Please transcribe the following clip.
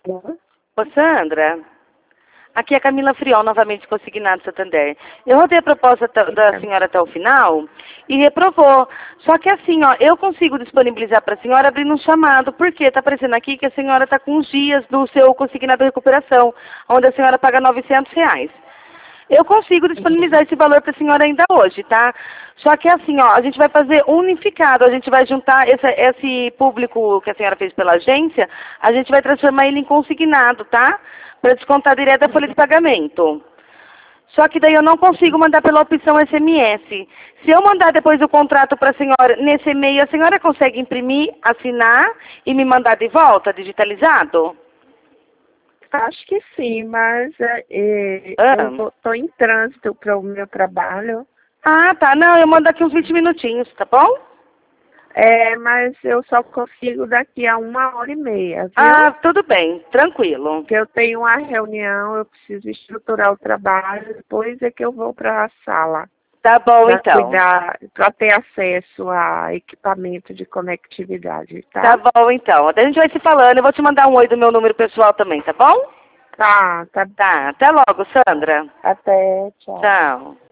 Ô, Sandra, aqui é a Camila Friol, novamente consignado Santander. Eu rodei a proposta da senhora até o final e reprovou. Só que assim, ó, eu consigo disponibilizar para a senhora abrindo um chamado. Por quê? Está aparecendo aqui que a senhora está com uns dias do seu consignado de recuperação, onde a senhora paga R$ 900. Eu consigo disponibilizar esse valor para a senhora ainda hoje, tá? Só que assim, ó, a gente vai fazer unificado, a gente vai juntar esse público que a senhora fez pela agência, a gente vai transformar ele em consignado, tá? Para descontar direto da folha de pagamento. Só que daí eu não consigo mandar pela opção SMS. Se eu mandar depois o contrato para a senhora nesse e-mail, a senhora consegue imprimir, assinar e me mandar de volta, digitalizado? Acho que sim, mas eu estou em trânsito para o meu trabalho. Ah, tá. Não, eu mando aqui uns 20 minutinhos, tá bom? Mas eu só consigo daqui a 1h30, viu? Ah, tudo bem. Tranquilo. Porque eu tenho uma reunião, eu preciso estruturar o trabalho, depois é que eu vou para a sala. Tá bom, então. Para ter acesso a equipamento de conectividade, tá? Tá bom, então. Até a gente vai se falando. Eu vou te mandar um oi do meu número pessoal também, tá bom? Tá. Tá. Até logo, Sandra. Até, tchau. Tchau.